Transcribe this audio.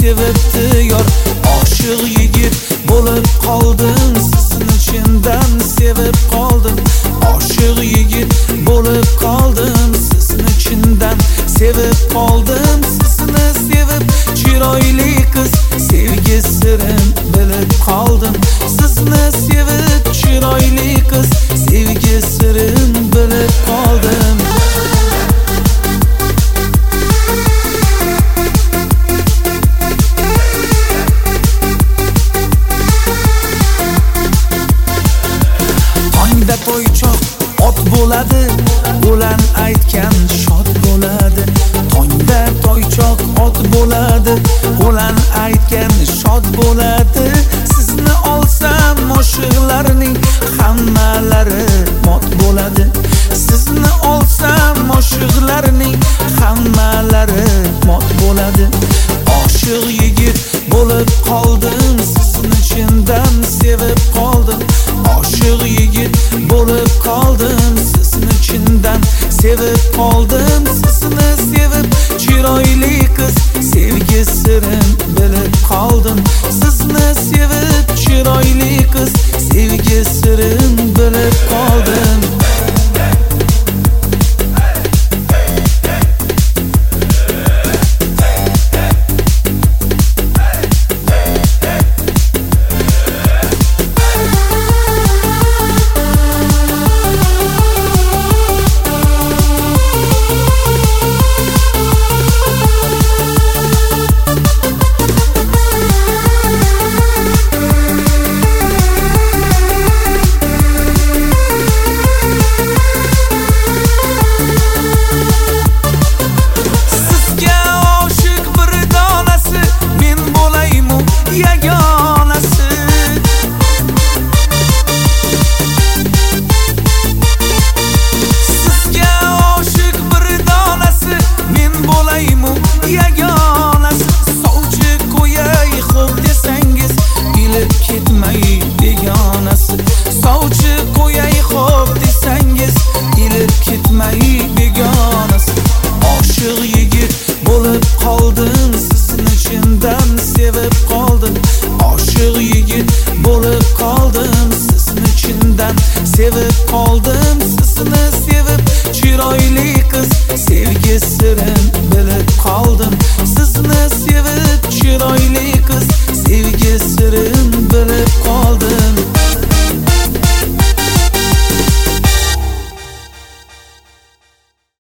sevibdi yor. Oshiq yigit bo'lib qoldim, sizni chindan sevib qoldim. Oshiq yigit bo'lib qoldim, sizni chindan sevib qoldim. Sizni sevib chiroyli qiz, sevgi sirim bilib qoldim. Sizni sevib chiroyli qiz, sevgi sirim bilib qoldim. Tongda to'ychoq ot bo'ladi, o'lan aytgan shod bo'ladi. Tongda to'ychoq ot bo'ladi, o'lan aytgan shod bo'ladi. Sizni olsam oshiqlarning hammalari mot bo'ladi. Sizni olsam oshiqlarning hammalari mot bo'ladi. Oshiq yigit bo'lib qoldim, sizni chindan sevib qoldim. Oshiq yigit bo'lib qoldim, sizni chindan sevib qoldim. Sizni sevib chiroyli qiz, sevgi sirim bilib qoldim. Sizni sevib chiroyli qiz, sevgi sirim bilib qoldim. Sovchi qo'yay xo'p desangiz, ilib ketmay begonasi. Oshiq yigit bo'lib qoldim, sizni chindan sevib qoldim. Oshiq yigit bo'lib qoldim, sizni chindan sevib qoldim. Sizni sevib chiroyli qiz, sevgi sirim bilib qoldim. Sizni sevib chiroyli qiz, sevgi sirim